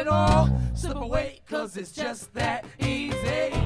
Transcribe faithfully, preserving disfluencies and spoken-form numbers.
it all. Slip away, cause it's just that easy.